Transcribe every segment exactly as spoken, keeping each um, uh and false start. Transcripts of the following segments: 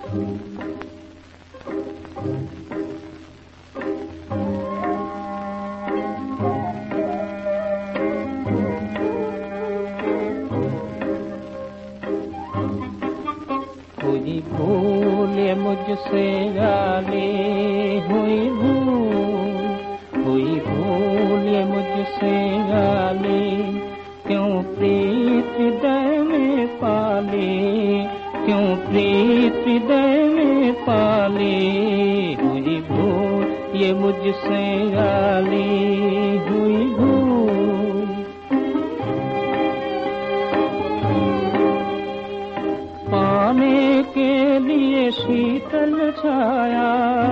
हुई भूल मुझसे गाली हुई भूल, हुई भूल मुझसे गाली, क्यों प्रीत हृदय में पाली, क्यों प्रीत हृदय में पाली। हुई भूल ये मुझसे गाली हुई भूल। पाने के लिए शीतल छाया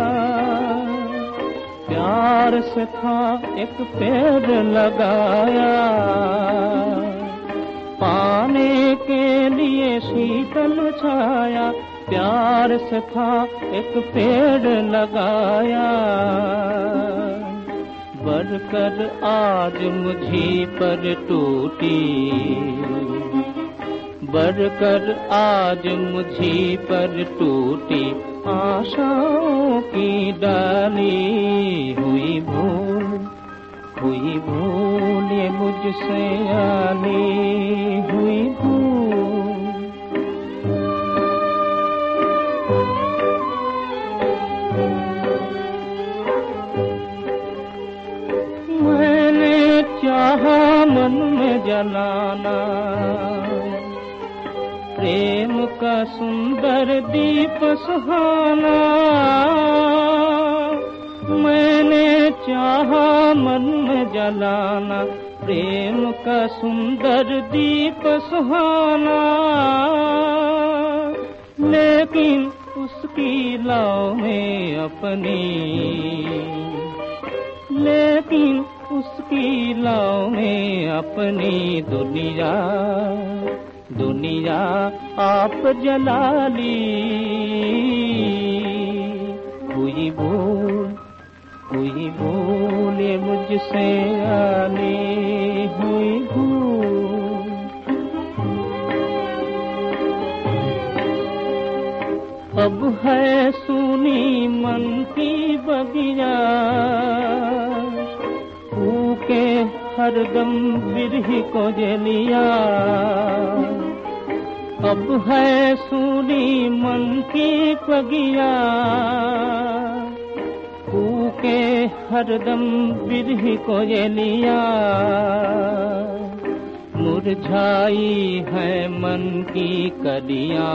प्यार से था एक पेड़ लगाया, पाने के लिए शीतल छाया प्यार से था एक पेड़ लगाया। बढ़कर आज मुझी पर टूटी, बढ़कर आज मुझी पर टूटी आशाओं की डाली। हुई भूल, हुई भूल ये मुझसे आली हुई भूल। मैंने चाहा मन में जलाना प्रेम का सुंदर दीप सुहाना, मैंने चाहा मन में जलाना प्रेम का सुंदर दीप सुहाना। लेकिन उसकी लौ में अपनी, लेकिन उसकी लौ में अपनी दुनिया, दुनिया आप जला ली। हुई भूल, हुई भूल ये मुझसे आली हुई भूल। अब है सुनी मन की बगिया, फूके हरदम बिरही को जलिया। अब है सुनी मन की बगिया, फूके हरदम बिरही को जलिया। मुरझाई है मन की कलियां,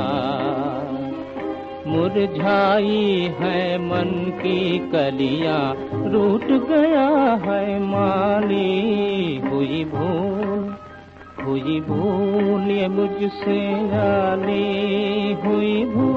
मुरझाई है मन की कलियां, रूठ गया है माली। हुई भूल, हुई भूल ये मुझसे आली हुई भूल।